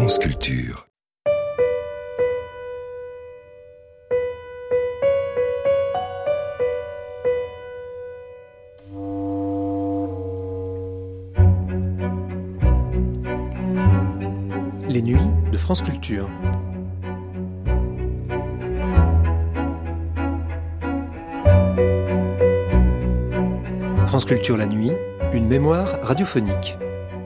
France Culture. Les nuits de France Culture. France Culture la nuit, une mémoire radiophonique.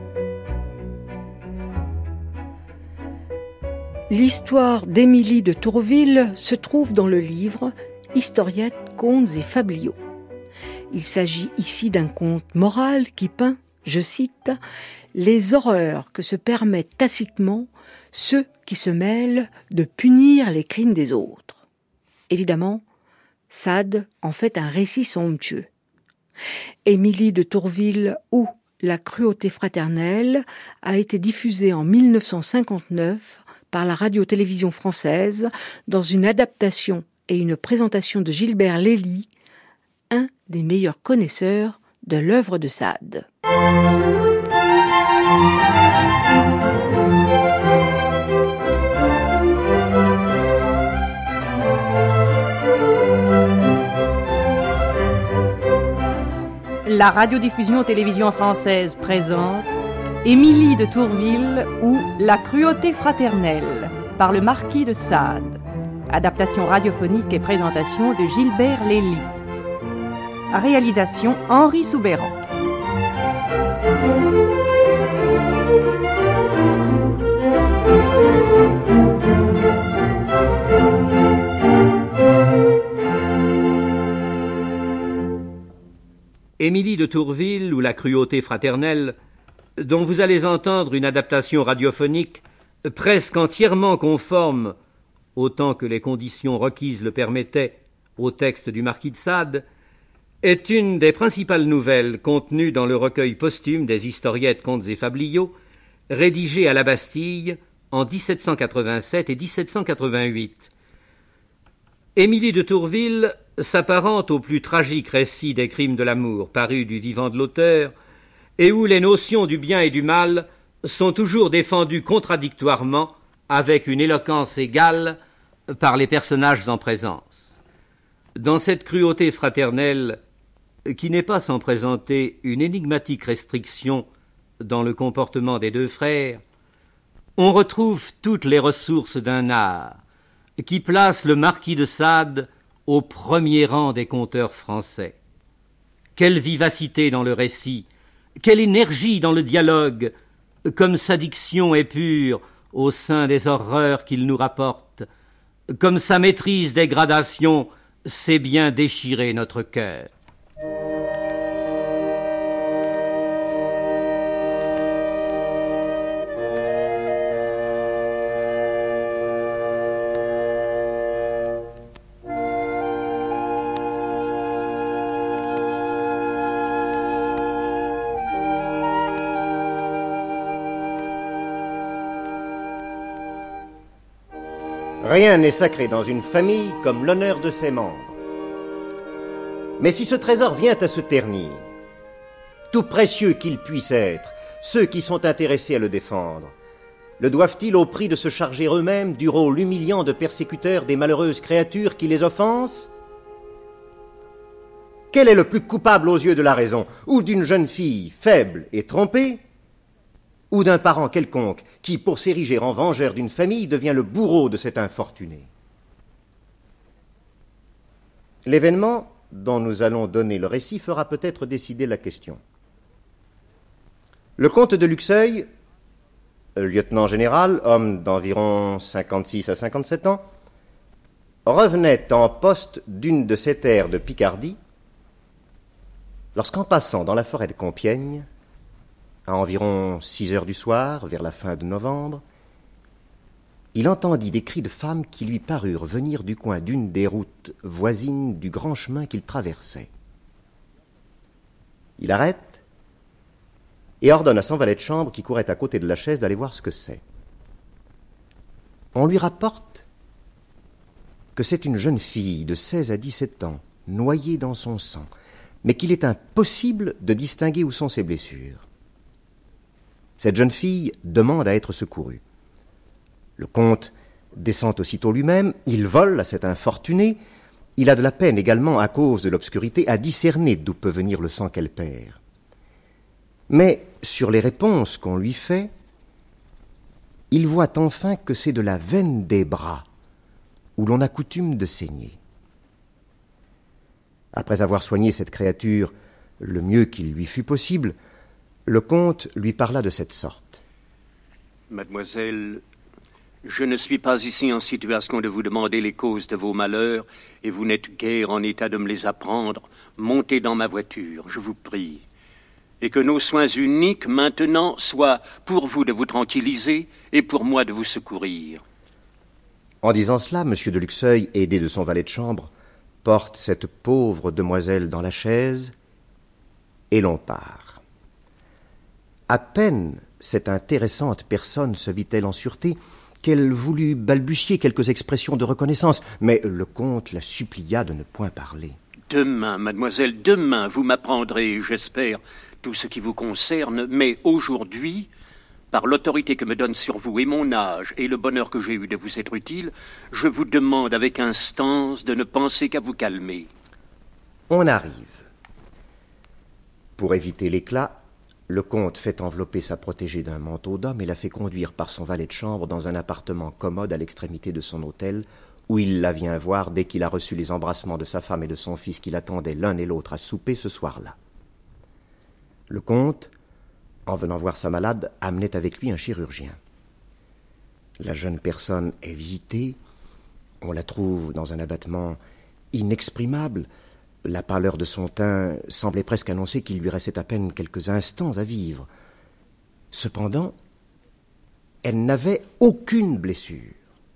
L'histoire d'Émilie de Tourville se trouve dans le livre « Historiettes, contes et fabliaux ». Il s'agit ici d'un conte moral qui peint, je cite, « les horreurs que se permettent tacitement ceux qui se mêlent de punir les crimes des autres ». Évidemment, Sade en fait un récit somptueux. Émilie de Tourville ou La cruauté fraternelle a été diffusée en 1959 par la radio-télévision française dans une adaptation et une présentation de Gilbert Lely, un des meilleurs connaisseurs de l'œuvre de Sade. La radiodiffusion télévision française présente Émilie de Tourville ou La cruauté fraternelle par le marquis de Sade. Adaptation radiophonique et présentation de Gilbert Lely. Réalisation Henri Soubeyran. Émilie de Tourville ou La cruauté fraternelle, dont vous allez entendre une adaptation radiophonique presque entièrement conforme, autant que les conditions requises le permettaient, au texte du marquis de Sade, est une des principales nouvelles contenues dans le recueil posthume des historiettes, contes et fabliaux, rédigé à la Bastille en 1787 et 1788. Émilie de Tourville s'apparente au plus tragique récit des crimes de l'amour paru du vivant de l'auteur, et où les notions du bien et du mal sont toujours défendues contradictoirement avec une éloquence égale par les personnages en présence. Dans cette cruauté fraternelle, qui n'est pas sans présenter une énigmatique restriction dans le comportement des deux frères, on retrouve toutes les ressources d'un art qui place le marquis de Sade au premier rang des conteurs français. Quelle vivacité dans le récit, quelle énergie dans le dialogue, comme sa diction est pure au sein des horreurs qu'il nous rapporte, comme sa maîtrise des gradations sait bien déchirer notre cœur. Rien n'est sacré dans une famille comme l'honneur de ses membres. Mais si ce trésor vient à se ternir, tout précieux qu'il puisse être, ceux qui sont intéressés à le défendre, le doivent-ils au prix de se charger eux-mêmes du rôle humiliant de persécuteurs des malheureuses créatures qui les offensent ? Quel est le plus coupable aux yeux de la raison, ou d'une jeune fille faible et trompée, ou d'un parent quelconque qui, pour s'ériger en vengeur d'une famille, devient le bourreau de cet infortuné. L'événement dont nous allons donner le récit fera peut-être décider la question. Le comte de Luxeuil, lieutenant général, homme d'environ 56 à 57 ans, revenait en poste d'une de ses terres de Picardie, lorsqu'en passant dans la forêt de Compiègne, à environ 6 heures du soir, vers la fin de novembre, il entendit des cris de femmes qui lui parurent venir du coin d'une des routes voisines du grand chemin qu'il traversait. Il arrête et ordonne à son valet de chambre qui courait à côté de la chaise d'aller voir ce que c'est. On lui rapporte que c'est une jeune fille de 16 à 17 ans, noyée dans son sang, mais qu'il est impossible de distinguer où sont ses blessures. Cette jeune fille demande à être secourue. Le comte descend aussitôt lui-même, il vole à cet infortuné. Il a de la peine également, à cause de l'obscurité, à discerner d'où peut venir le sang qu'elle perd. Mais sur les réponses qu'on lui fait, il voit enfin que c'est de la veine des bras où l'on a coutume de saigner. Après avoir soigné cette créature le mieux qu'il lui fut possible, le comte lui parla de cette sorte. Mademoiselle, je ne suis pas ici en situation de vous demander les causes de vos malheurs, et vous n'êtes guère en état de me les apprendre. Montez dans ma voiture, je vous prie. Et que nos soins uniques, maintenant, soient pour vous de vous tranquilliser et pour moi de vous secourir. En disant cela, M. de Luxeuil, aidé de son valet de chambre, porte cette pauvre demoiselle dans la chaise, et l'on part. À peine cette intéressante personne se vit-elle en sûreté qu'elle voulut balbutier quelques expressions de reconnaissance, mais le comte la supplia de ne point parler. Demain, mademoiselle, demain, vous m'apprendrez, j'espère, tout ce qui vous concerne, mais aujourd'hui, par l'autorité que me donne sur vous et mon âge et le bonheur que j'ai eu de vous être utile, je vous demande avec instance de ne penser qu'à vous calmer. On arrive. Pour éviter l'éclat, le comte fait envelopper sa protégée d'un manteau d'homme et la fait conduire par son valet de chambre dans un appartement commode à l'extrémité de son hôtel, où il la vient voir dès qu'il a reçu les embrassements de sa femme et de son fils qui l'attendaient l'un et l'autre à souper ce soir-là. Le comte, en venant voir sa malade, amenait avec lui un chirurgien. La jeune personne est visitée, on la trouve dans un abattement inexprimable. La pâleur de son teint semblait presque annoncer qu'il lui restait à peine quelques instants à vivre. Cependant, elle n'avait aucune blessure.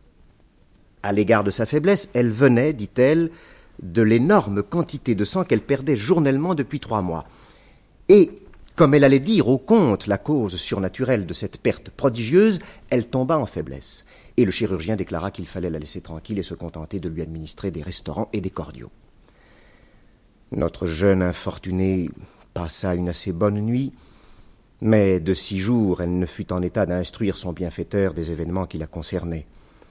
À l'égard de sa faiblesse, elle venait, dit-elle, de l'énorme quantité de sang qu'elle perdait journellement depuis 3 mois. Et, comme elle allait dire au comte la cause surnaturelle de cette perte prodigieuse, elle tomba en faiblesse. Et le chirurgien déclara qu'il fallait la laisser tranquille et se contenter de lui administrer des restaurants et des cordiaux. Notre jeune infortunée passa une assez bonne nuit, mais de 6 jours, elle ne fut en état d'instruire son bienfaiteur des événements qui la concernaient.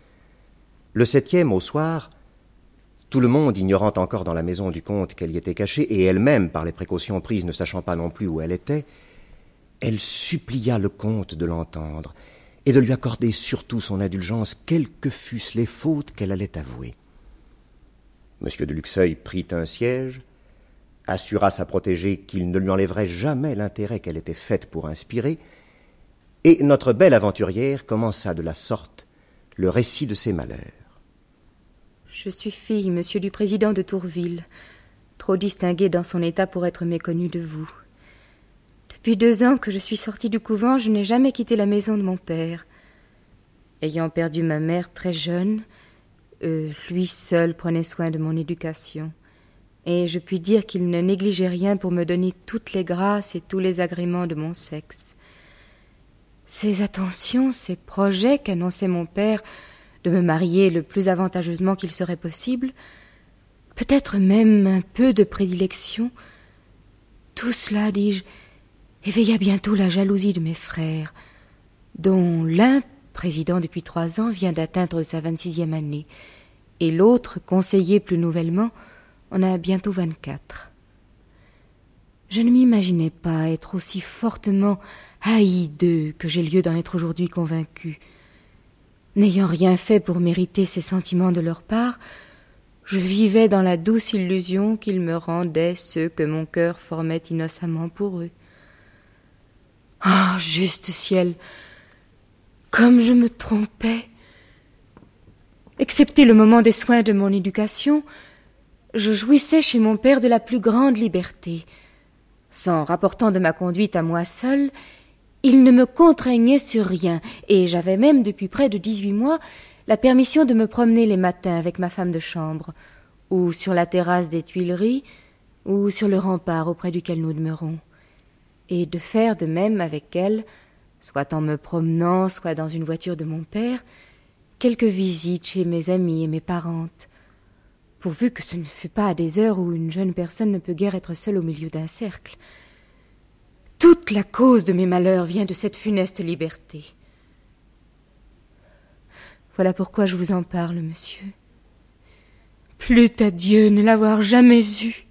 Le 7e, au soir, tout le monde ignorant encore dans la maison du comte qu'elle y était cachée, et elle-même, par les précautions prises, ne sachant pas non plus où elle était, elle supplia le comte de l'entendre et de lui accorder surtout son indulgence, quelles que fussent les fautes qu'elle allait avouer. M. de Luxeuil prit un siège, assura sa protégée qu'il ne lui enlèverait jamais l'intérêt qu'elle était faite pour inspirer, et notre belle aventurière commença de la sorte le récit de ses malheurs. Je suis fille, monsieur du président de Tourville, trop distinguée dans son état pour être méconnue de vous. Depuis 2 ans que je suis sortie du couvent, je n'ai jamais quitté la maison de mon père. Ayant perdu ma mère très jeune, lui seul prenait soin de mon éducation. Et je puis dire qu'il ne négligeait rien pour me donner toutes les grâces et tous les agréments de mon sexe. Ces attentions, ces projets qu'annonçait mon père de me marier le plus avantageusement qu'il serait possible, peut-être même un peu de prédilection, tout cela, dis-je, éveilla bientôt la jalousie de mes frères, dont l'un, président depuis 3 ans, vient d'atteindre sa 26e année, et l'autre, conseiller plus nouvellement, en a bientôt 24. Je ne m'imaginais pas être aussi fortement haï d'eux que j'ai lieu d'en être aujourd'hui convaincu. N'ayant rien fait pour mériter ces sentiments de leur part, je vivais dans la douce illusion qu'ils me rendaient ceux que mon cœur formait innocemment pour eux. Ah, juste ciel, comme je me trompais! Excepté le moment des soins de mon éducation, je jouissais chez mon père de la plus grande liberté. S'en rapportant de ma conduite à moi seule, il ne me contraignait sur rien, et j'avais même, depuis près de 18 mois, la permission de me promener les matins avec ma femme de chambre, ou sur la terrasse des Tuileries, ou sur le rempart auprès duquel nous demeurons, et de faire de même avec elle, soit en me promenant, soit dans une voiture de mon père, quelques visites chez mes amis et mes parentes, pourvu que ce ne fût pas à des heures où une jeune personne ne peut guère être seule au milieu d'un cercle. Toute la cause de mes malheurs vient de cette funeste liberté. Voilà pourquoi je vous en parle, monsieur. Plût à Dieu ne l'avoir jamais eu.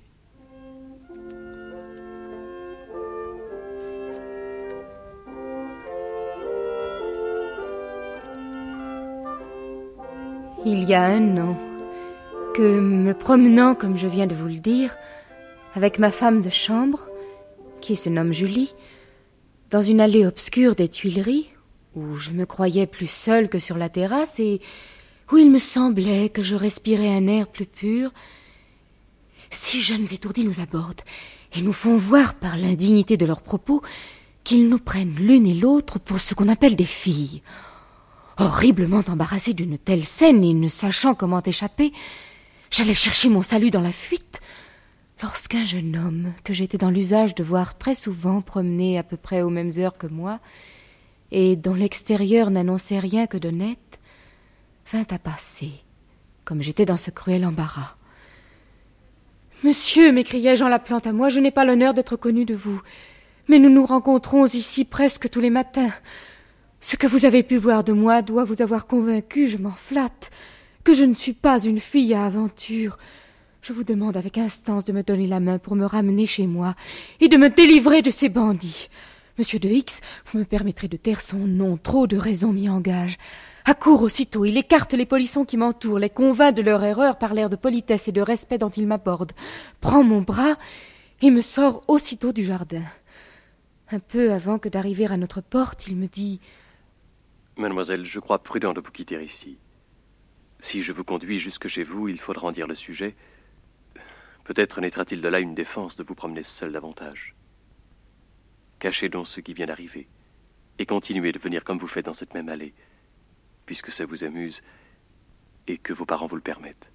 Il y a 1 an, que, me promenant, comme je viens de vous le dire, avec ma femme de chambre, qui se nomme Julie, dans une allée obscure des Tuileries, où je me croyais plus seule que sur la terrasse, et où il me semblait que je respirais un air plus pur, 6 jeunes étourdis nous abordent, et nous font voir par l'indignité de leurs propos qu'ils nous prennent l'une et l'autre pour ce qu'on appelle des filles. Horriblement embarrassée d'une telle scène et ne sachant comment échapper, j'allais chercher mon salut dans la fuite, lorsqu'un jeune homme, que j'étais dans l'usage de voir très souvent promener à peu près aux mêmes heures que moi, et dont l'extérieur n'annonçait rien que d'honnête, vint à passer, comme j'étais dans ce cruel embarras. « Monsieur, m'écriai-je en l'appelant à moi, je n'ai pas l'honneur d'être connu de vous, mais nous nous rencontrons ici presque tous les matins. Ce que vous avez pu voir de moi doit vous avoir convaincu, je m'en flatte, que je ne suis pas une fille à aventure. Je vous demande avec instance de me donner la main pour me ramener chez moi et de me délivrer de ces bandits. Monsieur de X, vous me permettrez de taire son nom, trop de raisons m'y engagent. Accourt aussitôt, il écarte les polissons qui m'entourent, les convainc de leur erreur par l'air de politesse et de respect dont il m'aborde, prend mon bras et me sort aussitôt du jardin. Un peu avant que d'arriver à notre porte, il me dit « Mademoiselle, je crois prudent de vous quitter ici. Si je vous conduis jusque chez vous, il faudra en dire le sujet. Peut-être naîtra-t-il de là une défense de vous promener seul davantage. Cachez donc ce qui vient d'arriver, et continuez de venir comme vous faites dans cette même allée, puisque ça vous amuse, et que vos parents vous le permettent.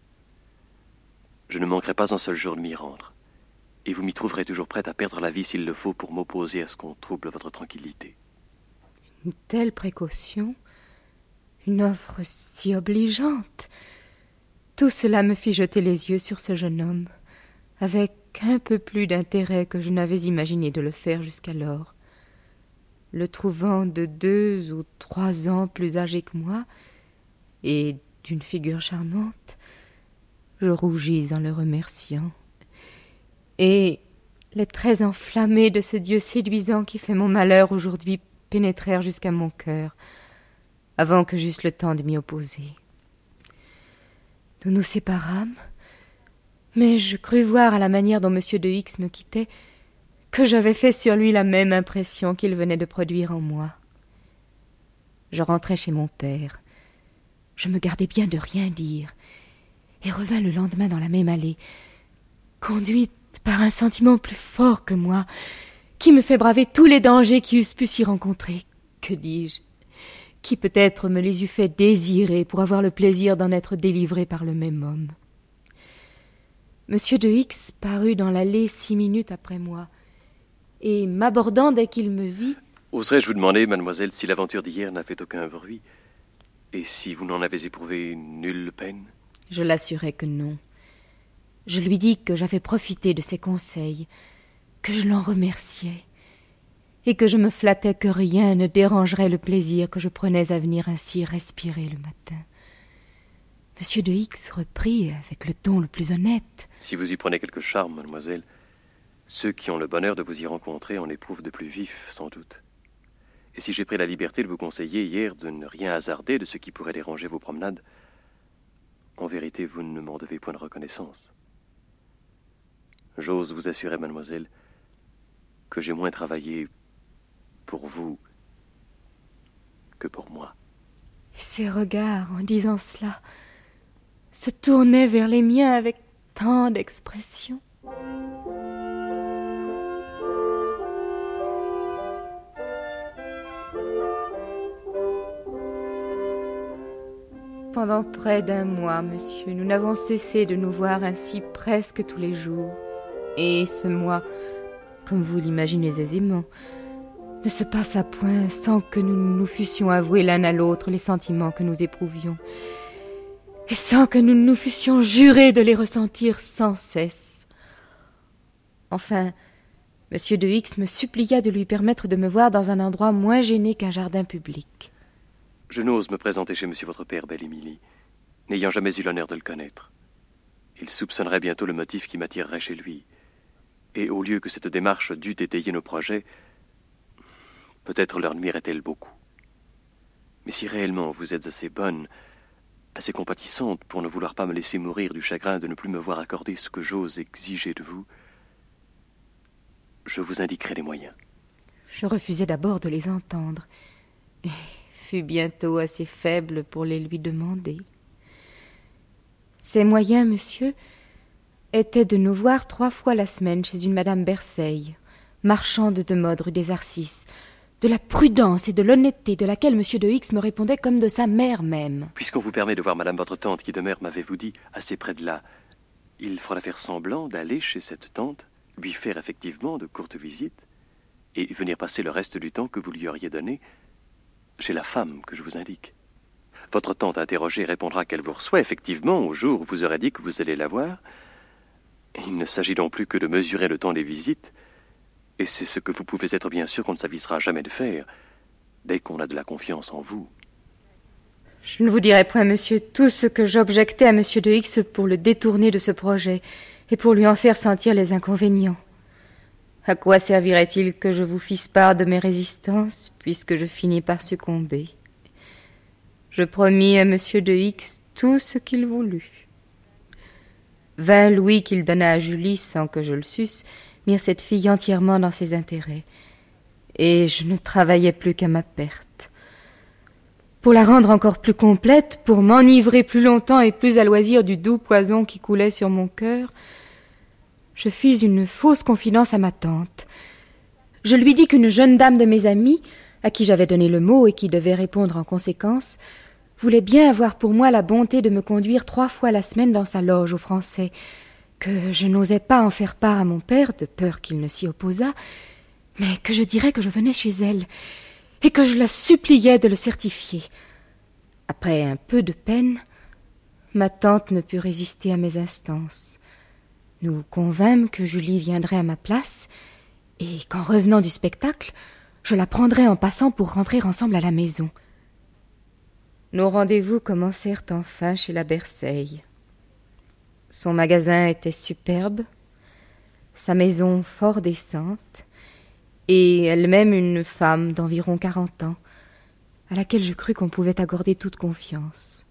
Je ne manquerai pas un seul jour de m'y rendre, et vous m'y trouverez toujours prête à perdre la vie s'il le faut pour m'opposer à ce qu'on trouble votre tranquillité. » Une telle précaution, une offre si obligeante. Tout cela me fit jeter les yeux sur ce jeune homme, avec un peu plus d'intérêt que je n'avais imaginé de le faire jusqu'alors. Le trouvant de 2 ou 3 ans plus âgé que moi, et d'une figure charmante, je rougis en le remerciant. Et les traits enflammés de ce Dieu séduisant qui fait mon malheur aujourd'hui pénétrèrent jusqu'à mon cœur, avant que j'eusse le temps de m'y opposer. Nous nous séparâmes, mais je crus voir à la manière dont M. de X me quittait que j'avais fait sur lui la même impression qu'il venait de produire en moi. Je rentrai chez mon père. Je me gardai bien de rien dire, et revins le lendemain dans la même allée, conduite par un sentiment plus fort que moi, qui me fait braver tous les dangers qui eussent pu s'y rencontrer. Que dis-je? Qui peut-être me les eût fait désirer pour avoir le plaisir d'en être délivré par le même homme. Monsieur de X parut dans l'allée 6 minutes après moi, et m'abordant dès qu'il me vit... « Oserais-je vous demander, mademoiselle, si l'aventure d'hier n'a fait aucun bruit, et si vous n'en avez éprouvé nulle peine ?» Je l'assurai que non. Je lui dis que j'avais profité de ses conseils, que je l'en remerciais, et que je me flattais que rien ne dérangerait le plaisir que je prenais à venir ainsi respirer le matin. Monsieur de X reprit avec le ton le plus honnête. « Si vous y prenez quelque charme, mademoiselle, ceux qui ont le bonheur de vous y rencontrer en éprouvent de plus vif, sans doute. Et si j'ai pris la liberté de vous conseiller hier de ne rien hasarder de ce qui pourrait déranger vos promenades, en vérité, vous ne m'en devez point de reconnaissance. J'ose vous assurer, mademoiselle, que j'ai moins travaillé pour vous que pour moi. » Et ses regards, en disant cela, se tournaient vers les miens avec tant d'expression. Pendant près d'1 mois, monsieur, nous n'avons cessé de nous voir ainsi presque tous les jours. Et ce mois, comme vous l'imaginez aisément, ne se passa point sans que nous nous fussions avoués l'un à l'autre les sentiments que nous éprouvions, et sans que nous nous fussions jurés de les ressentir sans cesse. Enfin, M. de X me supplia de lui permettre de me voir dans un endroit moins gêné qu'un jardin public. Je n'ose me présenter chez monsieur votre père, belle Émilie, n'ayant jamais eu l'honneur de le connaître. Il soupçonnerait bientôt le motif qui m'attirerait chez lui. Et au lieu que cette démarche dût étayer nos projets, peut-être leur nuirait-elle beaucoup. Mais si réellement vous êtes assez bonne, assez compatissante pour ne vouloir pas me laisser mourir du chagrin de ne plus me voir accorder ce que j'ose exiger de vous, je vous indiquerai les moyens. Je refusai d'abord de les entendre, et fus bientôt assez faible pour les lui demander. Ces moyens, monsieur, étaient de nous voir 3 fois la semaine chez une madame Berseille, marchande de mode rue des Arcis, de la prudence et de l'honnêteté de laquelle monsieur de X me répondait comme de sa mère même. Puisqu'on vous permet de voir madame votre tante qui demeure, m'avez-vous dit, assez près de là, il faudra faire semblant d'aller chez cette tante, lui faire effectivement de courtes visites, et venir passer le reste du temps que vous lui auriez donné chez la femme que je vous indique. Votre tante interrogée répondra qu'elle vous reçoit effectivement au jour où vous aurez dit que vous allez la voir. Il ne s'agit donc plus que de mesurer le temps des visites, et c'est ce que vous pouvez être bien sûr qu'on ne s'avisera jamais de faire, dès qu'on a de la confiance en vous. Je ne vous dirai point, monsieur, tout ce que j'objectais à monsieur de X pour le détourner de ce projet, et pour lui en faire sentir les inconvénients. À quoi servirait-il que je vous fisse part de mes résistances, puisque je finis par succomber? Je promis à monsieur de X tout ce qu'il voulut. 20 louis qu'il donna à Julie sans que je le susse mirent cette fille entièrement dans ses intérêts, et je ne travaillais plus qu'à ma perte. Pour la rendre encore plus complète, pour m'enivrer plus longtemps et plus à loisir du doux poison qui coulait sur mon cœur, je fis une fausse confidence à ma tante. Je lui dis qu'une jeune dame de mes amies, à qui j'avais donné le mot et qui devait répondre en conséquence, voulait bien avoir pour moi la bonté de me conduire 3 fois la semaine dans sa loge aux Français, que je n'osais pas en faire part à mon père, de peur qu'il ne s'y opposât, mais que je dirais que je venais chez elle, et que je la suppliais de le certifier. Après un peu de peine, ma tante ne put résister à mes instances. Nous convînmes que Julie viendrait à ma place, et qu'en revenant du spectacle, je la prendrais en passant pour rentrer ensemble à la maison. Nos rendez-vous commencèrent enfin chez la Berseille. Son magasin était superbe, sa maison fort décente, et elle-même une femme d'environ 40 ans, à laquelle je crus qu'on pouvait accorder toute confiance.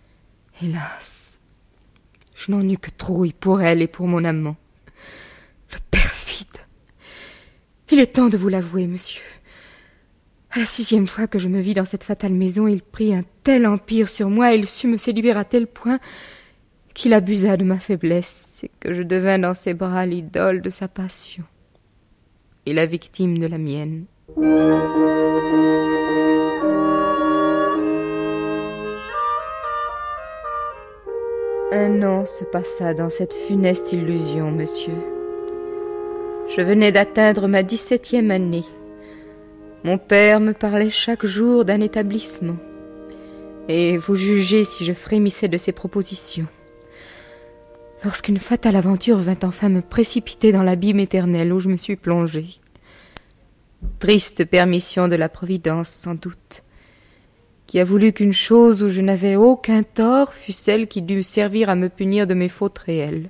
Hélas, je n'en eus que trouille pour elle et pour mon amant. Le perfide! Il est temps de vous l'avouer, monsieur. À la 6e fois que je me vis dans cette fatale maison, il prit un tel empire sur moi, et il sut me séduire à tel point qu'il abusa de ma faiblesse et que je devins dans ses bras l'idole de sa passion et la victime de la mienne. Un an se passa dans cette funeste illusion, monsieur. Je venais d'atteindre ma 17e année. Mon père me parlait chaque jour d'un établissement, et vous jugez si je frémissais de ses propositions. Lorsqu'une fatale aventure vint enfin me précipiter dans l'abîme éternel où je me suis plongée. Triste permission de la Providence, sans doute, qui a voulu qu'une chose où je n'avais aucun tort fût celle qui dut servir à me punir de mes fautes réelles.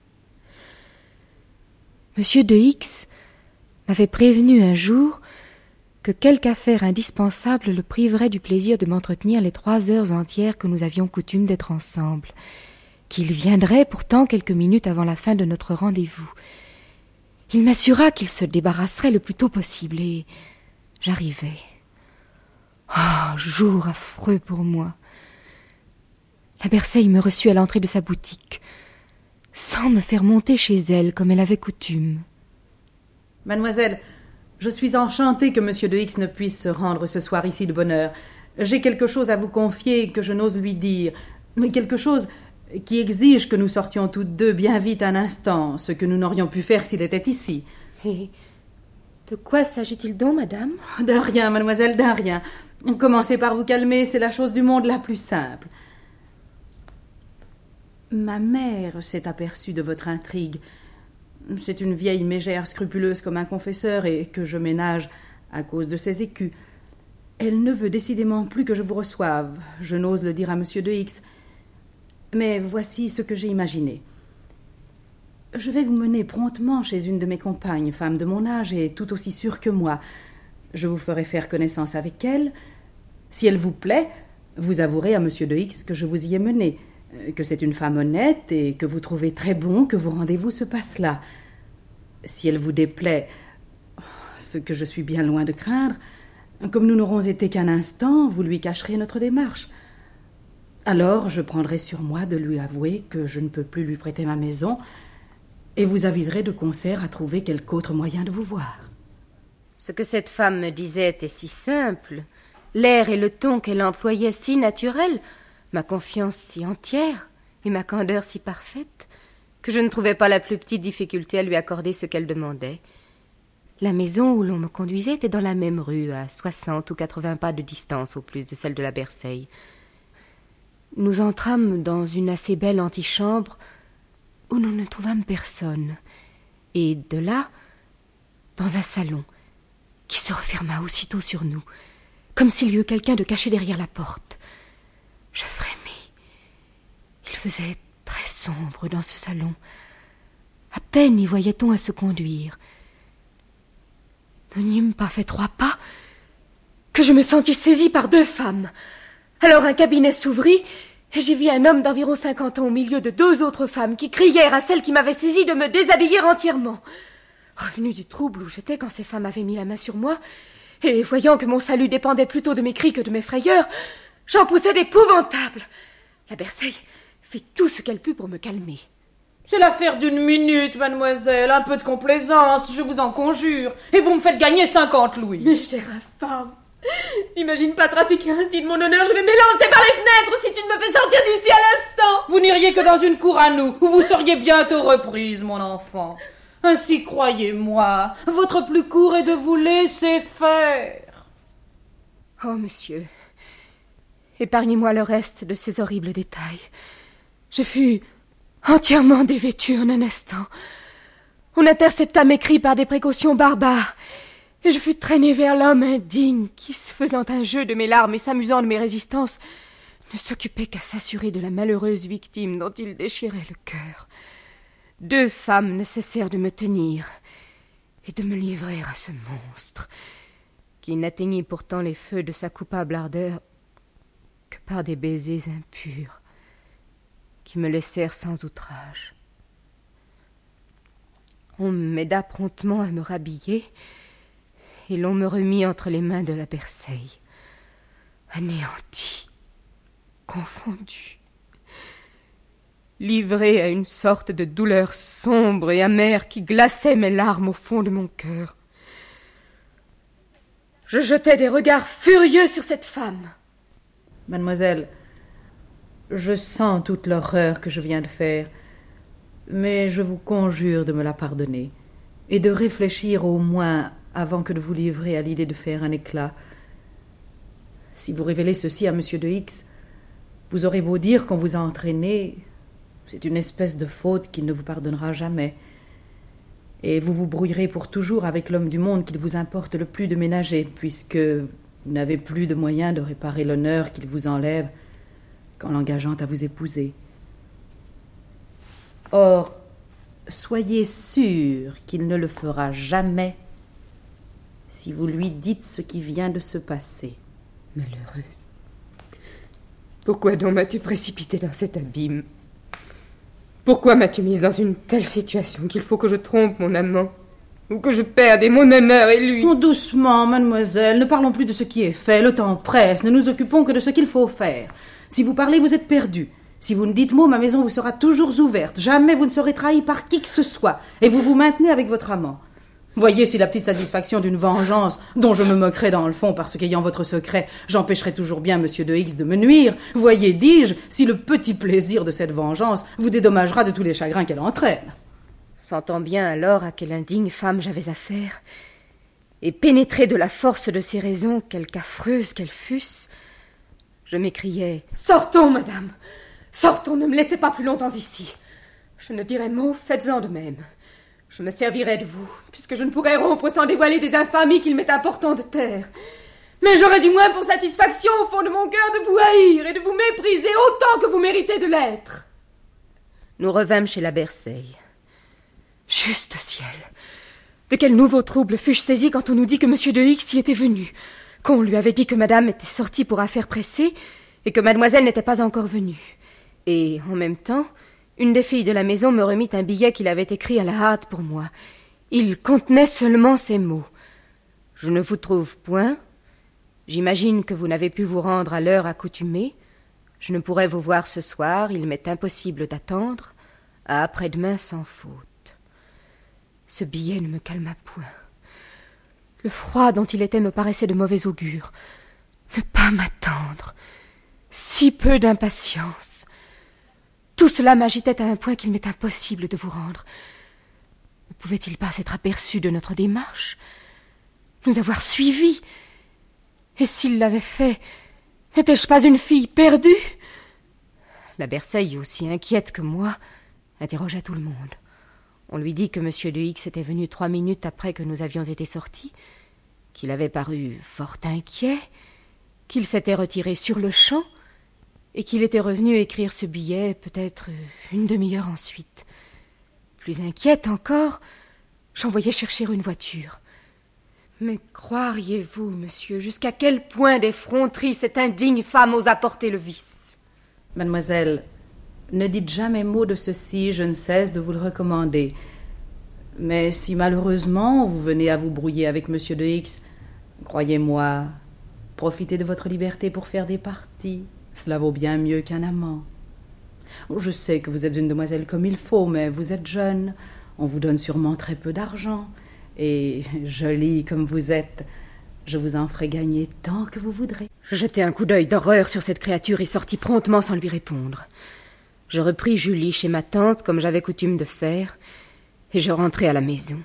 Monsieur de X m'avait prévenu un jour que quelque affaire indispensable le priverait du plaisir de m'entretenir les 3 heures entières que nous avions coutume d'être ensemble, qu'il viendrait pourtant quelques minutes avant la fin de notre rendez-vous. Il m'assura qu'il se débarrasserait le plus tôt possible, et j'arrivai. Ah, jour affreux pour moi! La Berseille me reçut à l'entrée de sa boutique, sans me faire monter chez elle comme elle avait coutume. Mademoiselle, je suis enchantée que monsieur de X ne puisse se rendre ce soir ici de bonne heure. J'ai quelque chose à vous confier que je n'ose lui dire, mais quelque chose qui exige que nous sortions toutes deux bien vite un instant, ce que nous n'aurions pu faire s'il était ici. Et de quoi s'agit-il donc, madame? D'un rien, mademoiselle, d'un rien. Commencez par vous calmer, c'est la chose du monde la plus simple. Ma mère s'est aperçue de votre intrigue. C'est une vieille mégère scrupuleuse comme un confesseur et que je ménage à cause de ses écus. Elle ne veut décidément plus que je vous reçoive. Je n'ose le dire à M. de X. Mais voici ce que j'ai imaginé. Je vais vous mener promptement chez une de mes compagnes, femme de mon âge et tout aussi sûre que moi. Je vous ferai faire connaissance avec elle. Si elle vous plaît, vous avouerez à M. de X que je vous y ai mené, que c'est une femme honnête et que vous trouvez très bon que vos rendez-vous se passent là. Si elle vous déplaît, ce que je suis bien loin de craindre, comme nous n'aurons été qu'un instant, vous lui cacherez notre démarche. Alors je prendrai sur moi de lui avouer que je ne peux plus lui prêter ma maison et vous aviserez de concert à trouver quelque autre moyen de vous voir. Ce que cette femme me disait était si simple, l'air et le ton qu'elle employait si naturels, ma confiance si entière et ma candeur si parfaite, que je ne trouvais pas la plus petite difficulté à lui accorder ce qu'elle demandait. La maison où l'on me conduisait était dans la même rue, à 60 ou 80 pas de distance au plus de celle de la Berceille. Nous entrâmes dans une assez belle antichambre où nous ne trouvâmes personne, et de là, dans un salon qui se referma aussitôt sur nous, comme s'il y eût quelqu'un de caché derrière la porte. Je frémis. Il faisait très sombre dans ce salon. À peine y voyait-on à se conduire. Nous n'eûmes pas fait 3 pas que je me sentis saisie par 2 femmes. Alors un cabinet s'ouvrit et j'y vis un homme d'environ 50 ans au milieu de 2 autres femmes qui crièrent à celle qui m'avait saisie de me déshabiller entièrement. Revenu du trouble où j'étais quand ces femmes avaient mis la main sur moi, et voyant que mon salut dépendait plutôt de mes cris que de mes frayeurs, j'en poussai d'épouvantables. La Berceille fit tout ce qu'elle put pour me calmer. C'est l'affaire d'une minute, mademoiselle. Un peu de complaisance, je vous en conjure. Et vous me faites gagner 50 louis. Mais chère infâme, n'imagine pas trafiquer ainsi de mon honneur. Je vais m'élancer par les fenêtres si tu ne me fais sortir d'ici à l'instant. Vous n'iriez que dans une cour à nous, où vous seriez bientôt reprise, mon enfant. Ainsi, croyez-moi, votre plus court est de vous laisser faire. Oh, monsieur, épargnez-moi le reste de ces horribles détails. Je fus entièrement dévêtue en un instant. On intercepta mes cris par des précautions barbares, et je fus traînée vers l'homme indigne qui, se faisant un jeu de mes larmes et s'amusant de mes résistances, ne s'occupait qu'à s'assurer de la malheureuse victime dont il déchirait le cœur. 2 femmes ne cessèrent de me tenir et de me livrer à ce monstre, qui n'atteignit pourtant les feux de sa coupable ardeur que par des baisers impurs, qui me laissèrent sans outrage. On m'aida promptement à me rhabiller, et l'on me remit entre les mains de la Berceille, anéantie, confondue, livrée à une sorte de douleur sombre et amère qui glaçait mes larmes au fond de mon cœur. Je jetai des regards furieux sur cette femme. Mademoiselle, je sens toute l'horreur que je viens de faire, mais je vous conjure de me la pardonner et de réfléchir au moins avant que de vous livrer à l'idée de faire un éclat. Si vous révélez ceci à M. de X, vous aurez beau dire qu'on vous a entraîné, c'est une espèce de faute qu'il ne vous pardonnera jamais. Et vous vous brouillerez pour toujours avec l'homme du monde qu'il vous importe le plus de ménager, puisque vous n'avez plus de moyens de réparer l'honneur qu'il vous enlève qu'en l'engageant à vous épouser. Or, soyez sûr qu'il ne le fera jamais si vous lui dites ce qui vient de se passer. Malheureuse, pourquoi donc m'as-tu précipitée dans cet abîme ? Pourquoi m'as-tu mise dans une telle situation qu'il faut que je trompe mon amant, ou que je perde mon honneur et lui ? Oh, doucement, mademoiselle, ne parlons plus de ce qui est fait, le temps presse, ne nous occupons que de ce qu'il faut faire. Si vous parlez, vous êtes perdu. Si vous ne dites mot, ma maison vous sera toujours ouverte, jamais vous ne serez trahi par qui que ce soit, et vous vous maintenez avec votre amant. Voyez si la petite satisfaction d'une vengeance, dont je me moquerai dans le fond parce qu'ayant votre secret, j'empêcherai toujours bien M. de X de me nuire, voyez, dis-je, si le petit plaisir de cette vengeance vous dédommagera de tous les chagrins qu'elle entraîne. Sentant bien alors à quelle indigne femme j'avais affaire, et pénétrée de la force de ses raisons, quelque affreuses qu'elles fussent, je m'écriai « Sortons, madame, sortons, ne me laissez pas plus longtemps ici. Je ne dirai mot, faites-en de même. Je me servirai de vous, puisque je ne pourrais rompre sans dévoiler des infamies qu'il m'est important de taire. Mais j'aurais du moins pour satisfaction au fond de mon cœur de vous haïr et de vous mépriser autant que vous méritez de l'être. Nous revînmes chez la Berceille. Juste ciel! De quel nouveau trouble fus-je saisie quand on nous dit que M. de X y était venu, qu'on lui avait dit que madame était sortie pour affaires pressées et que mademoiselle n'était pas encore venue. Et, en même temps, une des filles de la maison me remit un billet qu'il avait écrit à la hâte pour moi. Il contenait seulement ces mots. « Je ne vous trouve point. J'imagine que vous n'avez pu vous rendre à l'heure accoutumée. Je ne pourrai vous voir ce soir. Il m'est impossible d'attendre. À après-demain sans faute. » Ce billet ne me calma point. Le froid dont il était me paraissait de mauvais augure. Ne pas m'attendre. Si peu d'impatience. Tout cela m'agitait à un point qu'il m'est impossible de vous rendre. Ne pouvait-il pas s'être aperçu de notre démarche, nous avoir suivis? Et s'il l'avait fait, n'étais-je pas une fille perdue? La Berceille, aussi inquiète que moi, interrogea tout le monde. On lui dit que M. de X était venu 3 minutes après que nous avions été sortis, qu'il avait paru fort inquiet, qu'il s'était retiré sur-le-champ et qu'il était revenu écrire ce billet peut-être une demi-heure ensuite. Plus inquiète encore, j'envoyai chercher une voiture. Mais croiriez-vous, monsieur, jusqu'à quel point d'effronterie cette indigne femme osa porter le vice? Mademoiselle, ne dites jamais mot de ceci, je ne cesse de vous le recommander. Mais si malheureusement vous venez à vous brouiller avec M. de X, croyez-moi, profitez de votre liberté pour faire des parties. Cela vaut bien mieux qu'un amant. Je sais que vous êtes une demoiselle comme il faut, mais vous êtes jeune, on vous donne sûrement très peu d'argent, et jolie comme vous êtes, je vous en ferai gagner tant que vous voudrez. Je jetai un coup d'œil d'horreur sur cette créature et sortis promptement sans lui répondre. Je repris Julie chez ma tante, comme j'avais coutume de faire, et je rentrai à la maison.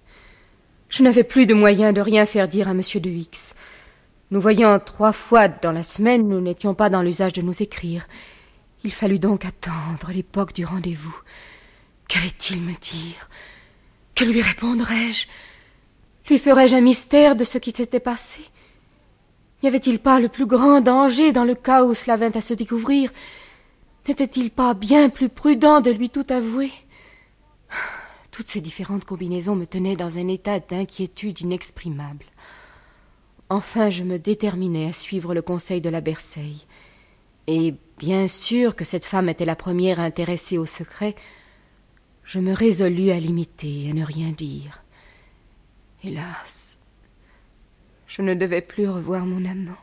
Je n'avais plus de moyen de rien faire dire à M. de X. Nous voyant 3 fois dans la semaine, nous n'étions pas dans l'usage de nous écrire. Il fallut donc attendre l'époque du rendez-vous. Qu'allait-il me dire? Que lui répondrais-je? Lui ferais-je un mystère de ce qui s'était passé? N'y avait-il pas le plus grand danger dans le cas où cela vint à se découvrir? N'était-il pas bien plus prudent de lui tout avouer? Toutes ces différentes combinaisons me tenaient dans un état d'inquiétude inexprimable. Enfin, je me déterminai à suivre le conseil de la Berceille. Et bien sûr que cette femme était la première intéressée au secret, je me résolus à l'imiter, à ne rien dire. Hélas, je ne devais plus revoir mon amant.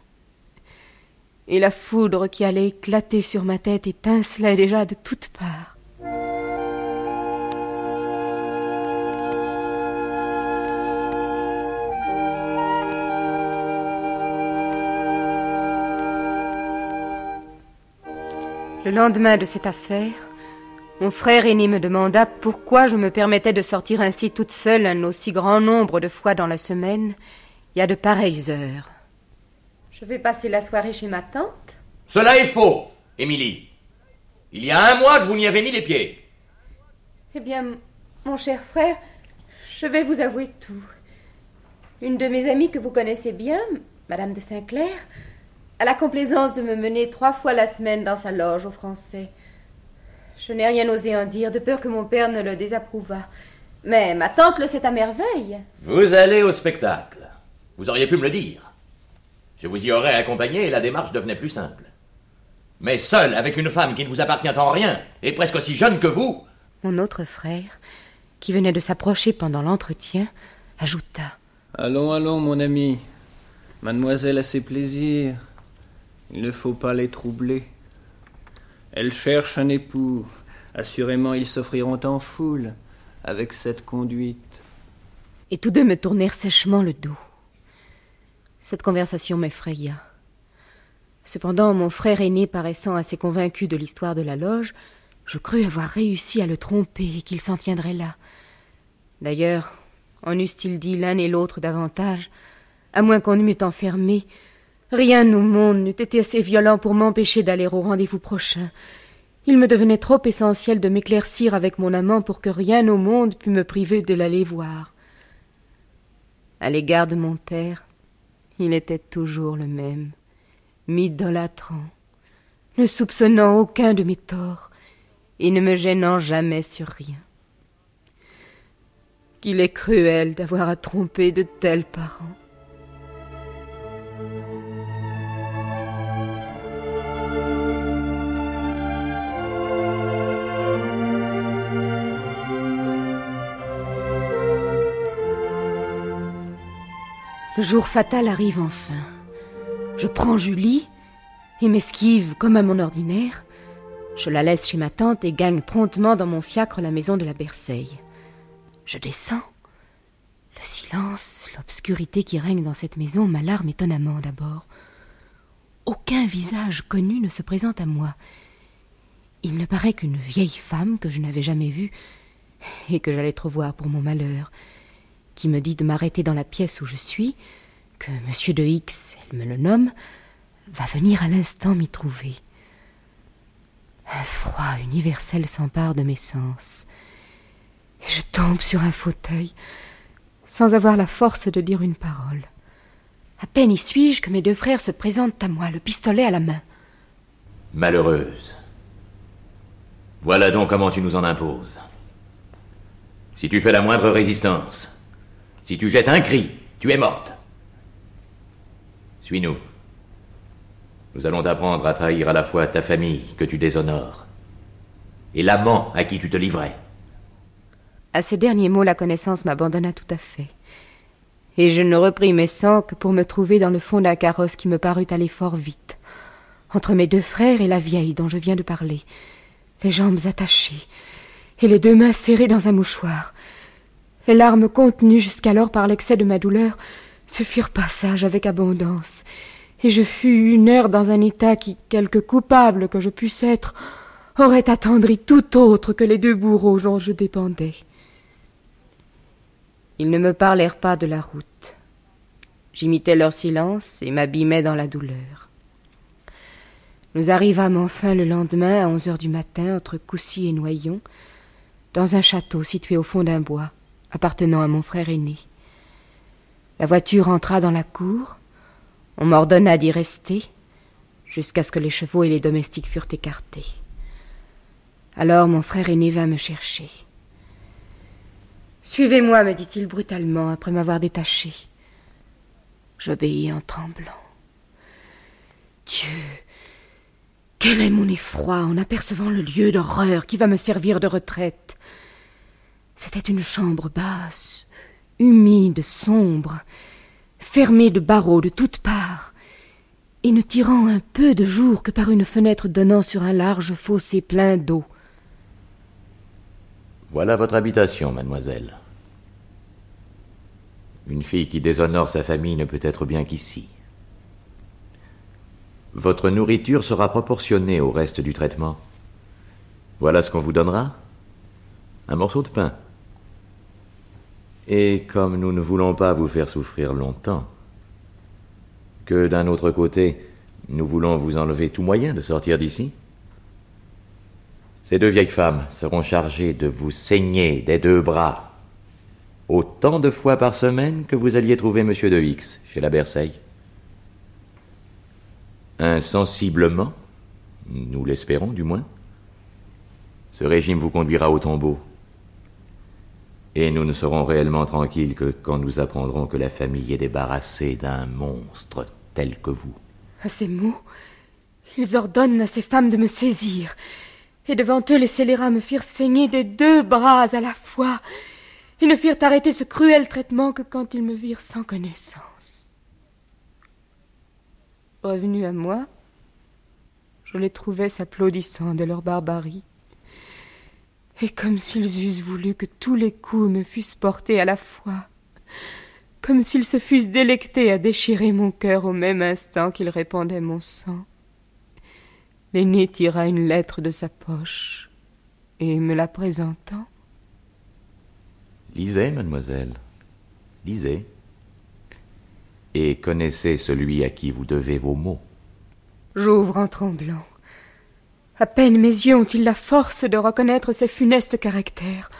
Et la foudre qui allait éclater sur ma tête étincelait déjà de toutes parts. Le lendemain de cette affaire, mon frère aîné me demanda pourquoi je me permettais de sortir ainsi toute seule un aussi grand nombre de fois dans la semaine et à de pareilles heures. Je vais passer la soirée chez ma tante. Cela est faux, Émilie. Il y a 1 mois que vous n'y avez mis les pieds. Eh bien, mon cher frère, je vais vous avouer tout. Une de mes amies que vous connaissez bien, Madame de Saint-Clair, a la complaisance de me mener 3 fois la semaine dans sa loge aux Français. Je n'ai rien osé en dire, de peur que mon père ne le désapprouvât. Mais ma tante le sait à merveille. Vous allez au spectacle. Vous auriez pu me le dire. Je vous y aurais accompagné et la démarche devenait plus simple. Mais seul, avec une femme qui ne vous appartient en rien, et presque aussi jeune que vous... Mon autre frère, qui venait de s'approcher pendant l'entretien, ajouta. Allons, allons, mon ami. Mademoiselle a ses plaisirs. Il ne faut pas les troubler. Elle cherche un époux. Assurément, ils s'offriront en foule, avec cette conduite. Et tous deux me tournèrent sèchement le dos. Cette conversation m'effraya. Cependant, mon frère aîné paraissant assez convaincu de l'histoire de la loge, je crus avoir réussi à le tromper et qu'il s'en tiendrait là. D'ailleurs, en eussent-ils dit l'un et l'autre davantage, à moins qu'on ne m'eût enfermé, rien au monde n'eût été assez violent pour m'empêcher d'aller au rendez-vous prochain. Il me devenait trop essentiel de m'éclaircir avec mon amant pour que rien au monde pût me priver de l'aller voir. À l'égard de mon père, Il était toujours le même, m'idolâtrant, ne soupçonnant aucun de mes torts et ne me gênant jamais sur rien. Qu'il est cruel d'avoir à tromper de tels parents. Le jour fatal arrive enfin. Je prends Julie et m'esquive comme à mon ordinaire. Je la laisse chez ma tante et gagne promptement dans mon fiacre la maison de la Berceille. Je descends. Le silence, l'obscurité qui règne dans cette maison m'alarme étonnamment d'abord. Aucun visage connu ne se présente à moi. Il ne paraît qu'une vieille femme que je n'avais jamais vue et que j'allais trop voir pour mon malheur, qui me dit de m'arrêter dans la pièce où je suis, que M. de X, elle me le nomme, va venir à l'instant m'y trouver. Un froid universel s'empare de mes sens, et je tombe sur un fauteuil, sans avoir la force de dire une parole. À peine y suis-je que mes deux frères se présentent à moi, le pistolet à la main. Malheureuse. Voilà donc comment tu nous en imposes. Si tu fais la moindre résistance, si tu jettes un cri, tu es morte. Suis-nous. Nous allons t'apprendre à trahir à la fois ta famille que tu déshonores et l'amant à qui tu te livrais. À ces derniers mots, la connaissance m'abandonna tout à fait. Et je ne repris mes sangs que pour me trouver dans le fond d'un carrosse qui me parut aller fort vite, entre mes deux frères et la vieille dont je viens de parler, les jambes attachées et les deux mains serrées dans un mouchoir. Les larmes contenues jusqu'alors par l'excès de ma douleur se firent passage avec abondance, et je fus une heure dans un état qui, quelque coupable que je pusse être, aurait attendri tout autre que les deux bourreaux dont je dépendais. Ils ne me parlèrent pas de la route. J'imitais leur silence et m'abîmais dans la douleur. Nous arrivâmes enfin le lendemain à 11 heures du matin, entre Coucy et Noyon, dans un château situé au fond d'un bois, appartenant à mon frère aîné. La voiture entra dans la cour. On m'ordonna d'y rester, jusqu'à ce que les chevaux et les domestiques furent écartés. Alors mon frère aîné vint me chercher. « Suivez-moi, me dit-il brutalement, après m'avoir détaché. » J'obéis en tremblant. Dieu, quel est mon effroi en apercevant le lieu d'horreur qui va me servir de retraite. C'était une chambre basse, humide, sombre, fermée de barreaux de toutes parts, et ne tirant un peu de jour que par une fenêtre donnant sur un large fossé plein d'eau. Voilà votre habitation, mademoiselle. Une fille qui déshonore sa famille ne peut être bien qu'ici. Votre nourriture sera proportionnée au reste du traitement. Voilà ce qu'on vous donnera. Un morceau de pain. Et comme nous ne voulons pas vous faire souffrir longtemps, que d'un autre côté, nous voulons vous enlever tout moyen de sortir d'ici, ces deux vieilles femmes seront chargées de vous saigner des deux bras autant de fois par semaine que vous alliez trouver M. de X chez la Berceille. Insensiblement, nous l'espérons du moins, ce régime vous conduira au tombeau. Et nous ne serons réellement tranquilles que quand nous apprendrons que la famille est débarrassée d'un monstre tel que vous. À ces mots, ils ordonnent à ces femmes de me saisir, et devant eux les scélérats me firent saigner des deux bras à la fois, et ne firent arrêter ce cruel traitement que quand ils me virent sans connaissance. Revenu à moi, je les trouvais s'applaudissant de leur barbarie, et comme s'ils eussent voulu que tous les coups me fussent portés à la fois, comme s'ils se fussent délectés à déchirer mon cœur au même instant qu'ils répandaient mon sang. L'aîné tira une lettre de sa poche, et me la présentant. « Lisez, mademoiselle, lisez, et connaissez celui à qui vous devez vos mots. » J'ouvre en tremblant. À peine mes yeux ont-ils la force de reconnaître ces funestes caractères.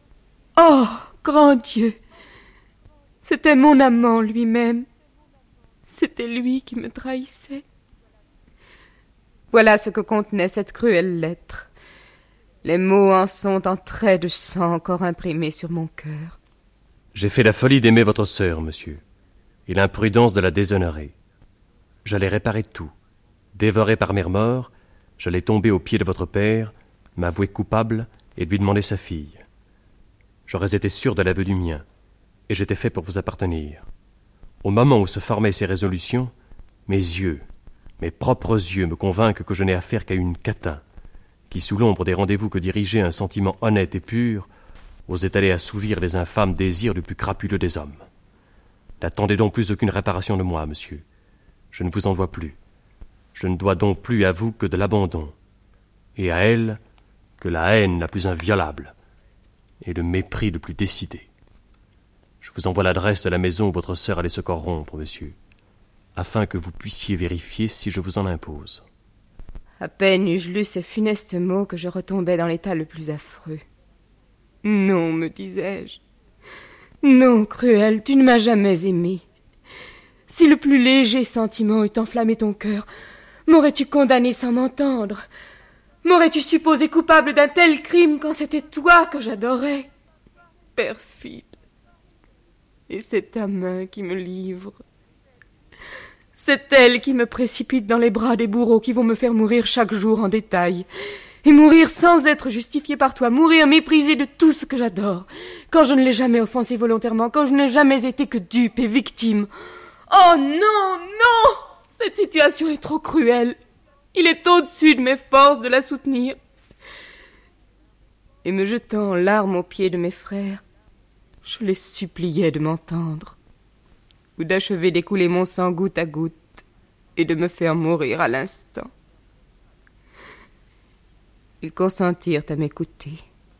Oh, grand Dieu! C'était mon amant lui-même. c'était lui qui me trahissait. Voilà ce que contenait cette cruelle lettre. Les mots en sont en traits de sang encore imprimés sur mon cœur. J'ai fait la folie d'aimer votre sœur, monsieur, et l'imprudence de la déshonorer. J'allais réparer tout. Dévoré par mes remords, j'allais tomber aux pieds de votre père, m'avouer coupable et lui demander sa fille. J'aurais été sûr de l'aveu du mien, et j'étais fait pour vous appartenir. Au moment où se formaient ces résolutions, mes yeux, mes propres yeux me convainquent que je n'ai affaire qu'à une catin, qui, sous l'ombre des rendez-vous que dirigeait un sentiment honnête et pur, osait aller assouvir les infâmes désirs du plus crapuleux des hommes. N'attendez donc plus aucune réparation de moi, monsieur. Je ne vous en dois plus. Je ne dois donc plus à vous que de l'abandon, et à elle que la haine la plus inviolable et le mépris le plus décidé. Je vous envoie l'adresse de la maison où votre sœur allait se corrompre, monsieur, afin que vous puissiez vérifier si je vous en impose. À peine eus-je lu ces funestes mots que je retombais dans l'état le plus affreux. Non, me disais-je. Non, Cruel, tu ne m'as jamais aimé. Si le plus léger sentiment eût enflammé ton cœur, m'aurais-tu condamné sans m'entendre? M'aurais-tu supposé coupable d'un tel crime quand c'était toi que j'adorais? Perfide. Et c'est ta main qui me livre. C'est elle qui me précipite dans les bras des bourreaux qui vont me faire mourir chaque jour en détail. Et mourir sans être justifié par toi, mourir méprisé de tout ce que j'adore, quand je ne l'ai jamais offensé volontairement, quand je n'ai jamais été que dupe et victime. Oh non, non! Cette situation est trop cruelle. Il est au-dessus de mes forces de la soutenir. Et me jetant en larmes aux pieds de mes frères, je les suppliais de m'entendre, ou d'achever d'écouler mon sang goutte à goutte et de me faire mourir à l'instant. Ils consentirent à m'écouter.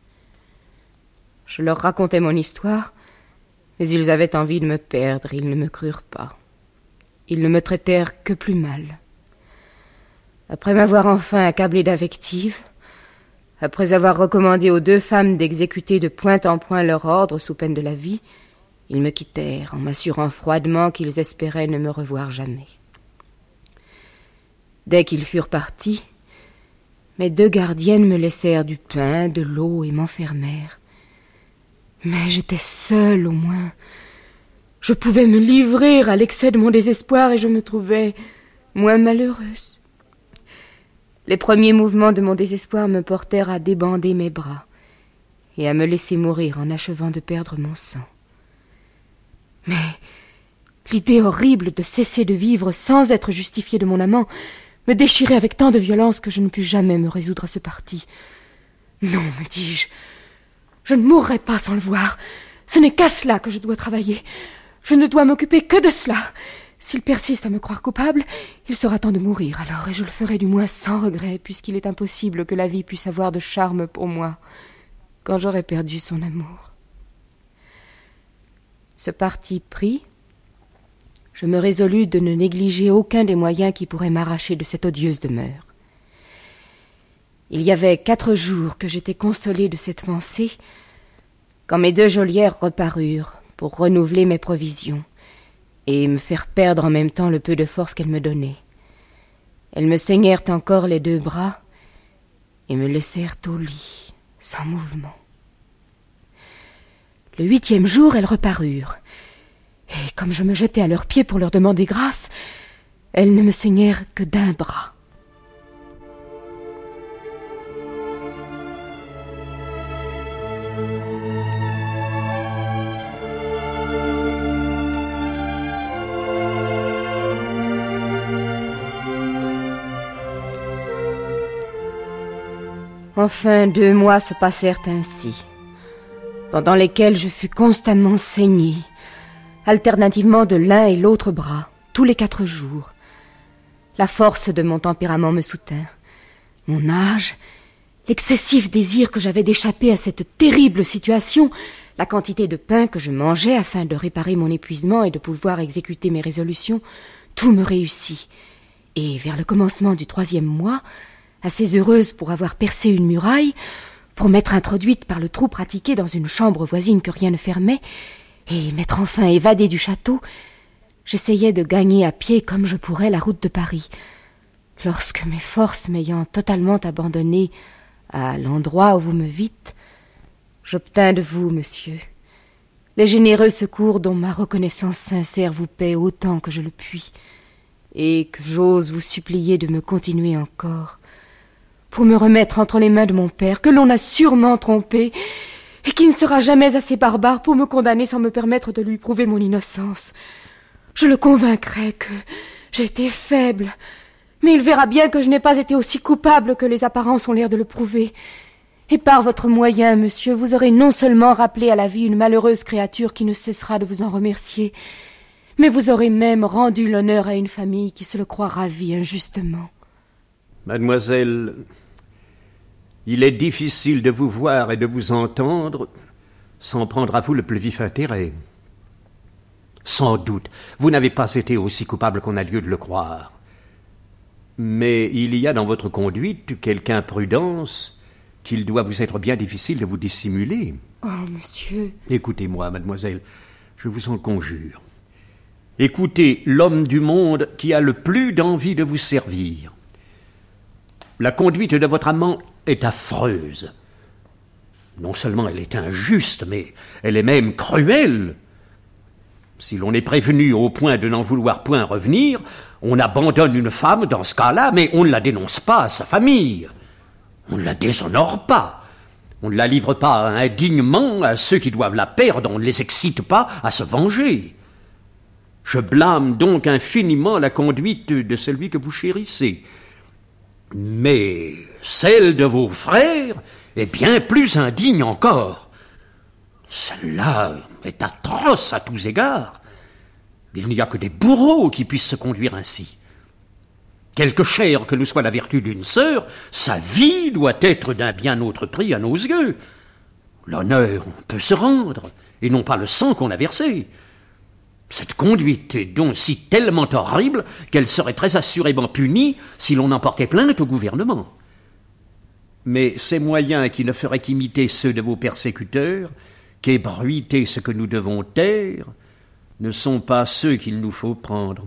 Je leur racontais mon histoire, mais ils avaient envie de me perdre, ils ne me crurent pas. Ils ne me traitèrent que plus mal. Après m'avoir enfin accablé d'invectives, après avoir recommandé aux 2 femmes d'exécuter de point en point leur ordre sous peine de la vie, ils me quittèrent en m'assurant froidement qu'ils espéraient ne me revoir jamais. Dès qu'ils furent partis, mes 2 gardiennes me laissèrent du pain, de l'eau et m'enfermèrent. Mais j'étais seule au moins. Je pouvais me livrer à l'excès de mon désespoir et je me trouvais moins malheureuse. Les premiers mouvements de mon désespoir me portèrent à débander mes bras et à me laisser mourir en achevant de perdre mon sang. Mais l'idée horrible de cesser de vivre sans être justifiée de mon amant me déchirait avec tant de violence que je ne pus jamais me résoudre à ce parti. Non, me dis-je, je ne mourrai pas sans le voir. Ce n'est qu'à cela que je dois travailler. Je ne dois m'occuper que de cela. S'il persiste à me croire coupable, il sera temps de mourir alors, et je le ferai du moins sans regret, puisqu'il est impossible que la vie puisse avoir de charme pour moi quand j'aurai perdu son amour. Ce parti pris, je me résolus de ne négliger aucun des moyens qui pourraient m'arracher de cette odieuse demeure. Il y avait 4 jours que j'étais consolée de cette pensée, quand mes 2 geôlières reparurent pour renouveler mes provisions et me faire perdre en même temps le peu de force qu'elles me donnaient. Elles me saignèrent encore les 2 bras et me laissèrent au lit, sans mouvement. Le 8e jour, elles reparurent, et comme je me jetais à leurs pieds pour leur demander grâce, elles ne me saignèrent que d'un bras. Enfin, 2 mois se passèrent ainsi, pendant lesquels je fus constamment saignée, alternativement de l'un et l'autre bras, tous les 4 jours. La force de mon tempérament me soutint. Mon âge, l'excessif désir que j'avais d'échapper à cette terrible situation, la quantité de pain que je mangeais afin de réparer mon épuisement et de pouvoir exécuter mes résolutions, tout me réussit. Et vers le commencement du 3e mois, assez heureuse pour avoir percé une muraille, pour m'être introduite par le trou pratiqué dans une chambre voisine que rien ne fermait, et m'être enfin évadée du château, j'essayais de gagner à pied comme je pourrais la route de Paris, lorsque mes forces m'ayant totalement abandonné à l'endroit où vous me vîtes, j'obtins de vous, monsieur, les généreux secours dont ma reconnaissance sincère vous paie autant que je le puis, et que j'ose vous supplier de me continuer encore, pour me remettre entre les mains de mon père, que l'on a sûrement trompé, et qui ne sera jamais assez barbare pour me condamner sans me permettre de lui prouver mon innocence. Je le convaincrai que j'ai été faible, mais il verra bien que je n'ai pas été aussi coupable que les apparences ont l'air de le prouver. Et par votre moyen, monsieur, vous aurez non seulement rappelé à la vie une malheureuse créature qui ne cessera de vous en remercier, mais vous aurez même rendu l'honneur à une famille qui se le croit ravie injustement. Mademoiselle, il est difficile de vous voir et de vous entendre sans prendre à vous le plus vif intérêt. Sans doute, vous n'avez pas été aussi coupable qu'on a lieu de le croire. Mais il y a dans votre conduite quelque imprudence qu'il doit vous être bien difficile de vous dissimuler. Oh, monsieur... Écoutez-moi, mademoiselle, je vous en conjure. Écoutez l'homme du monde qui a le plus d'envie de vous servir. La conduite de votre amant est affreuse. Non seulement elle est injuste, mais elle est même cruelle. Si l'on est prévenu au point de n'en vouloir point revenir, on abandonne une femme dans ce cas-là, mais on ne la dénonce pas à sa famille. On ne la déshonore pas. On ne la livre pas indignement à ceux qui doivent la perdre. On ne les excite pas à se venger. Je blâme donc infiniment la conduite de celui que vous chérissez. Mais celle de vos frères est bien plus indigne encore. Celle-là est atroce à tous égards. Il n'y a que des bourreaux qui puissent se conduire ainsi. Quelque chère que nous soit la vertu d'une sœur, sa vie doit être d'un bien autre prix à nos yeux. L'honneur peut se rendre, et non pas le sang qu'on a versé. Cette conduite est donc si tellement horrible qu'elle serait très assurément punie si l'on en portait plainte au gouvernement. Mais ces moyens qui ne feraient qu'imiter ceux de vos persécuteurs, qu'ébruiter ce que nous devons taire, ne sont pas ceux qu'il nous faut prendre.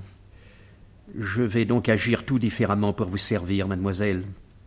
Je vais donc agir tout différemment pour vous servir, mademoiselle.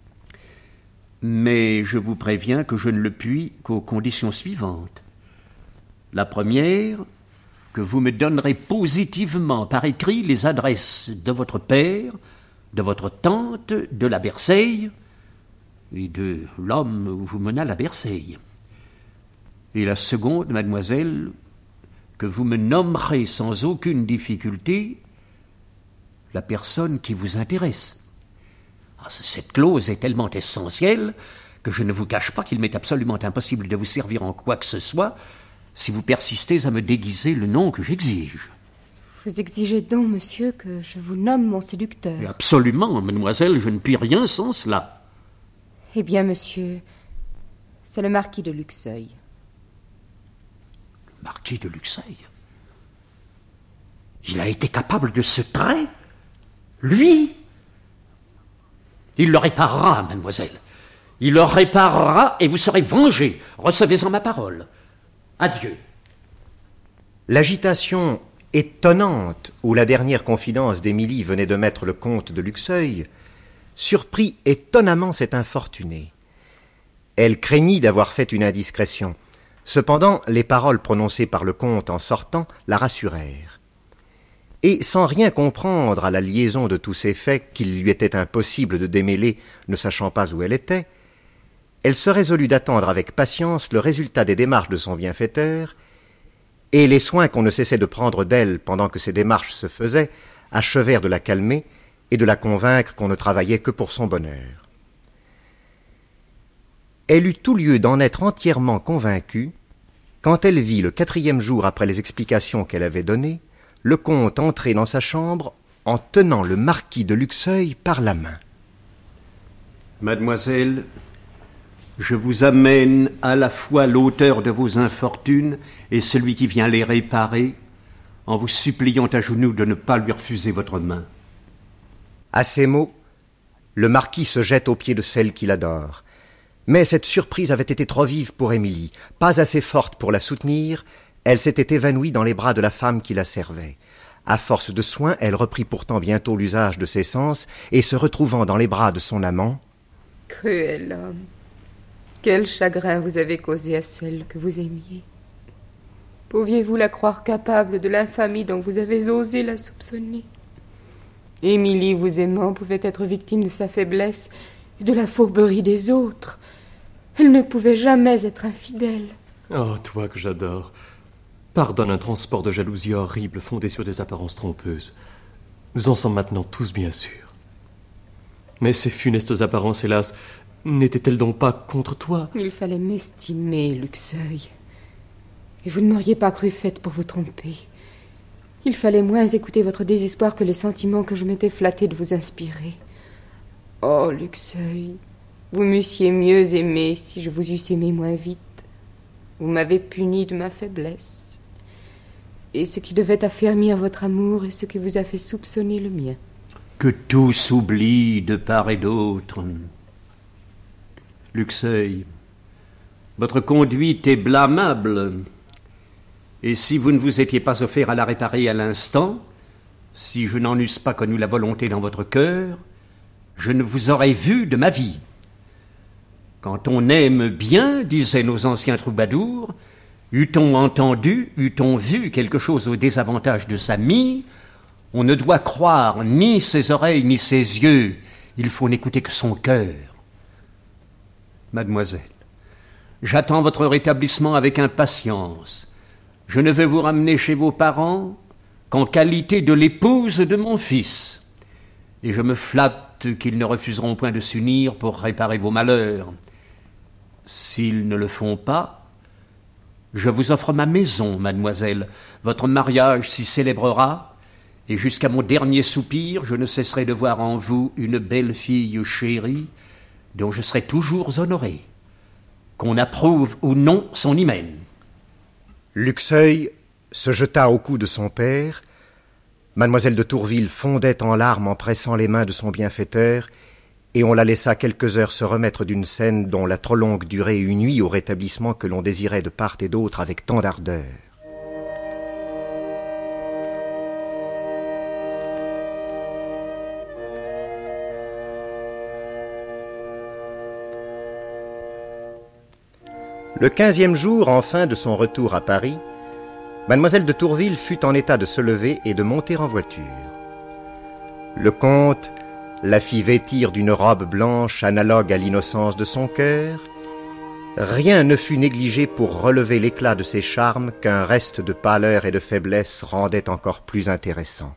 Mais je vous préviens que je ne le puis qu'aux conditions suivantes. La première, que vous me donnerez positivement par écrit les adresses de votre père, de votre tante, de la Berceille et de l'homme où vous mena la Berceille. Et la seconde, mademoiselle, que vous me nommerez sans aucune difficulté la personne qui vous intéresse. Cette clause est tellement essentielle que je ne vous cache pas qu'il m'est absolument impossible de vous servir en quoi que ce soit si vous persistez à me déguiser le nom que j'exige. Vous exigez donc, monsieur, que je vous nomme mon séducteur? Et absolument, mademoiselle, je ne puis rien sans cela. Eh bien, monsieur, c'est le marquis de Luxeuil. Le marquis de Luxeuil? Il a été capable de ce trait? Lui? Il le réparera, mademoiselle. Il le réparera et vous serez vengée. Recevez-en ma parole. Adieu. L'agitation étonnante où la dernière confidence d'Émilie venait de mettre le comte de Luxeuil surprit étonnamment cette infortunée. Elle craignit d'avoir fait une indiscrétion. Cependant, les paroles prononcées par le comte en sortant la rassurèrent. Et sans rien comprendre à la liaison de tous ces faits qu'il lui était impossible de démêler, ne sachant pas où elle était, elle se résolut d'attendre avec patience le résultat des démarches de son bienfaiteur, et les soins qu'on ne cessait de prendre d'elle pendant que ces démarches se faisaient achevèrent de la calmer et de la convaincre qu'on ne travaillait que pour son bonheur. Elle eut tout lieu d'en être entièrement convaincue quand elle vit, le 4e jour après les explications qu'elle avait données, le comte entrer dans sa chambre en tenant le marquis de Luxeuil par la main. Mademoiselle, je vous amène à la fois l'auteur de vos infortunes et celui qui vient les réparer, en vous suppliant à genoux de ne pas lui refuser votre main. À ces mots, le marquis se jette aux pieds de celle qu'il adore. Mais cette surprise avait été trop vive pour Émilie, pas assez forte pour la soutenir. Elle s'était évanouie dans les bras de la femme qui la servait. À force de soins, elle reprit pourtant bientôt l'usage de ses sens, et se retrouvant dans les bras de son amant... Cruel homme, quel chagrin vous avez causé à celle que vous aimiez. Pouviez-vous la croire capable de l'infamie dont vous avez osé la soupçonner? Émilie, vous aimant, pouvait être victime de sa faiblesse et de la fourberie des autres. Elle ne pouvait jamais être infidèle. Oh, toi que j'adore, pardonne un transport de jalousie horrible fondé sur des apparences trompeuses. Nous en sommes maintenant tous bien sûrs. Mais ces funestes apparences, hélas, n'étaient-elles donc pas contre toi? Il fallait m'estimer, Luxeuil. Et vous ne m'auriez pas cru faite pour vous tromper. Il fallait moins écouter votre désespoir que les sentiments que je m'étais flattée de vous inspirer. Oh, Luxeuil, vous m'eussiez mieux aimé si je vous eusse aimé moins vite. Vous m'avez puni de ma faiblesse. Et ce qui devait affermir votre amour est ce qui vous a fait soupçonner le mien. Que tout s'oublie de part et d'autre. Luxeuil, votre conduite est blâmable. Et si vous ne vous étiez pas offert à la réparer à l'instant, si je n'en eusse pas connu la volonté dans votre cœur, je ne vous aurais vu de ma vie. Quand on aime bien, disaient nos anciens troubadours, eût-on entendu, eût-on vu quelque chose au désavantage de sa mie, on ne doit croire ni ses oreilles ni ses yeux, il faut n'écouter que son cœur. Mademoiselle, j'attends votre rétablissement avec impatience. Je ne veux vous ramener chez vos parents qu'en qualité de l'épouse de mon fils. Et je me flatte qu'ils ne refuseront point de s'unir pour réparer vos malheurs. S'ils ne le font pas, je vous offre ma maison, mademoiselle. Votre mariage s'y célébrera, et jusqu'à mon dernier soupir, je ne cesserai de voir en vous une belle fille chérie, dont je serai toujours honoré, qu'on approuve ou non son hymen. Luxeuil se jeta au cou de son père. Mademoiselle de Tourville fondait en larmes en pressant les mains de son bienfaiteur, et on la laissa quelques heures se remettre d'une scène dont la trop longue durée eut nui au rétablissement que l'on désirait de part et d'autre avec tant d'ardeur. Le 15e jour, enfin, de son retour à Paris, Mademoiselle de Tourville fut en état de se lever et de monter en voiture. Le comte la fit vêtir d'une robe blanche analogue à l'innocence de son cœur. Rien ne fut négligé pour relever l'éclat de ses charmes qu'un reste de pâleur et de faiblesse rendait encore plus intéressant.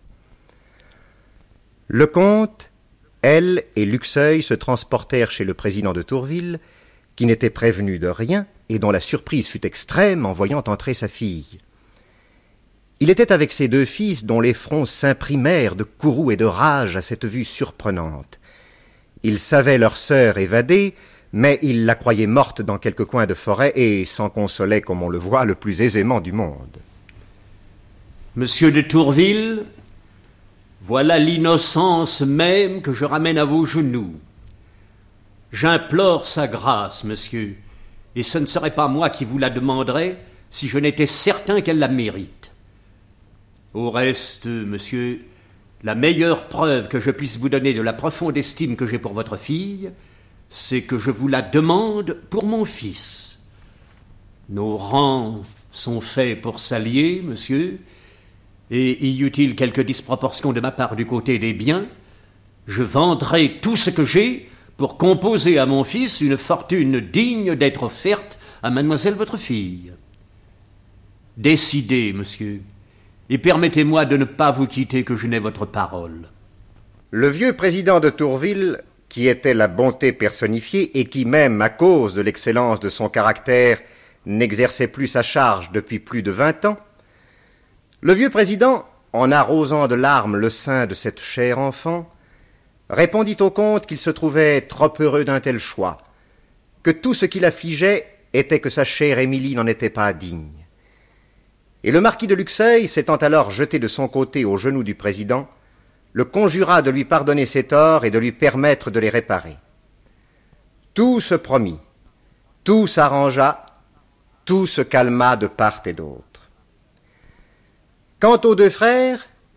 Le comte, elle et Luxeuil se transportèrent chez le président de Tourville, qui n'était prévenu de rien et dont la surprise fut extrême en voyant entrer sa fille. Il était avec ses deux fils dont les fronts s'imprimèrent de courroux et de rage à cette vue surprenante. Ils savaient leur sœur évadée, mais ils la croyaient morte dans quelque coin de forêt et s'en consolaient, comme on le voit, le plus aisément du monde. Monsieur de Tourville, voilà l'innocence même que je ramène à vos genoux. J'implore sa grâce, monsieur, et ce ne serait pas moi qui vous la demanderais si je n'étais certain qu'elle la mérite. Au reste, monsieur, la meilleure preuve que je puisse vous donner de la profonde estime que j'ai pour votre fille, c'est que je vous la demande pour mon fils. Nos rangs sont faits pour s'allier, monsieur, et y eût-il quelque disproportion de ma part du côté des biens, je vendrai tout ce que j'ai pour composer à mon fils une fortune digne d'être offerte à mademoiselle votre fille. Décidez, monsieur, et permettez-moi de ne pas vous quitter que je n'ai votre parole. Le vieux président de Tourville, qui était la bonté personnifiée et qui même, à cause de l'excellence de son caractère, n'exerçait plus sa charge depuis plus de 20 ans, le vieux président, en arrosant de larmes le sein de cette chère enfant, répondit au comte qu'il se trouvait trop heureux d'un tel choix, que tout ce qui l'affligeait était que sa chère Émilie n'en était pas digne. Et le marquis de Luxeuil, s'étant alors jeté de son côté aux genoux du président, le conjura de lui pardonner ses torts et de lui permettre de les réparer. Tout se promit, tout s'arrangea, tout se calma de part et d'autre. Quant aux deux frères,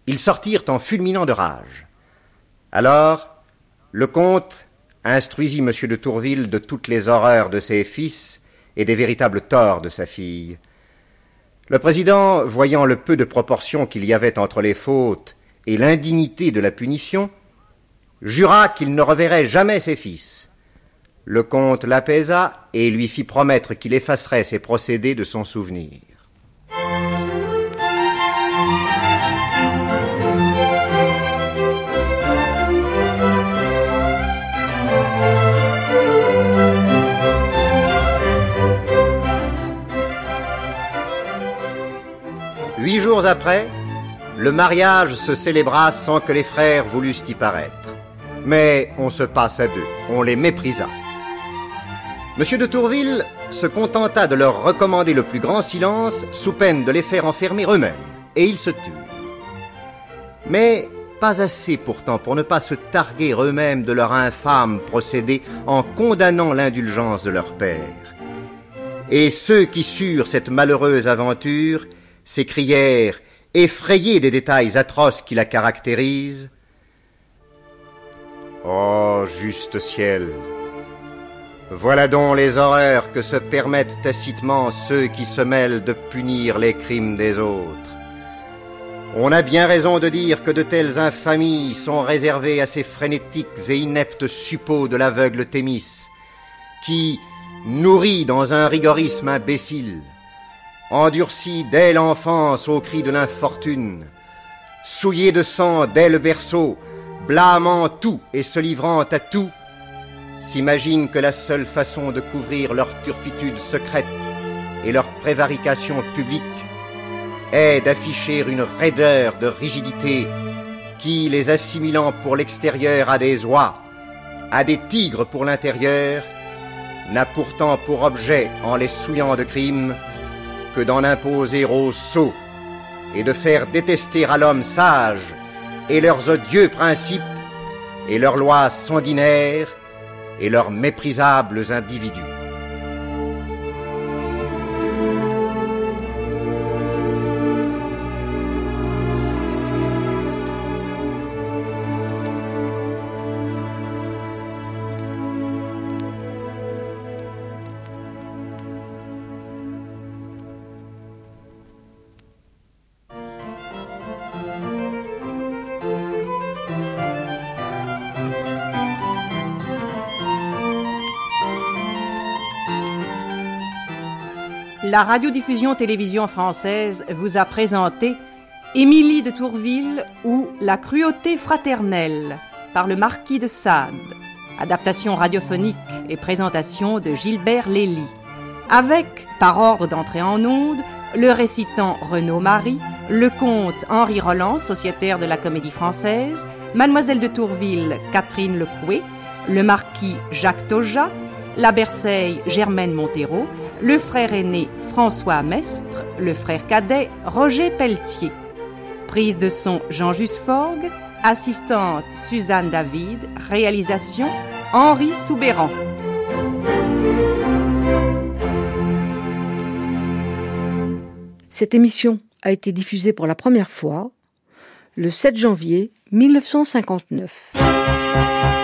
Ils sortirent en fulminant de rage. Alors, le comte instruisit M. de Tourville de toutes les horreurs de ses fils et des véritables torts de sa fille. Le président, voyant le peu de proportion qu'il y avait entre les fautes et l'indignité de la punition, jura qu'il ne reverrait jamais ses fils. Le comte l'apaisa et lui fit promettre qu'il effacerait ces procédés de son souvenir. Huit jours après, le mariage se célébra sans que les frères voulussent y paraître. Mais on se passe à deux, on les méprisa. M. de Tourville se contenta de leur recommander le plus grand silence sous peine de les faire enfermer eux-mêmes, et ils se turent. Mais pas assez pourtant pour ne pas se targuer eux-mêmes de leur infâme procédé en condamnant l'indulgence de leur père. Et ceux qui surent cette malheureuse aventure s'écrièrent, effrayés des détails atroces qui la caractérisent: « Oh, juste ciel! Voilà donc les horreurs que se permettent tacitement ceux qui se mêlent de punir les crimes des autres. On a bien raison de dire que de telles infamies sont réservées à ces frénétiques et ineptes suppôts de l'aveugle Thémis, qui, nourri dans un rigorisme imbécile, endurci dès l'enfance au cri de l'infortune, souillé de sang dès le berceau, blâmant tout et se livrant à tout, s'imaginent que la seule façon de couvrir leur turpitude secrète et leur prévarication publique est d'afficher une raideur de rigidité qui, les assimilant pour l'extérieur à des oies, à des tigres pour l'intérieur, n'a pourtant pour objet, en les souillant de crimes, que d'en imposer aux sots et de faire détester à l'homme sage et leurs odieux principes et leurs lois sanguinaires et leurs méprisables individus. La radiodiffusion-télévision française vous a présenté Émilie de Tourville ou La cruauté fraternelle par le marquis de Sade, adaptation radiophonique et présentation de Gilbert Lély, avec, par ordre d'entrée en onde, le récitant Renaud Marie, le comte Henri Roland, sociétaire de la Comédie Française, Mademoiselle de Tourville Catherine Lecoué, le marquis Jacques Toja, la Berceille Germaine Montero, le frère aîné François Mestre, le frère cadet Roger Pelletier. Prise de son Jean-Just Forgue, assistante Suzanne David, réalisation Henri Soubéran. Cette émission a été diffusée pour la première fois le 7 janvier 1959.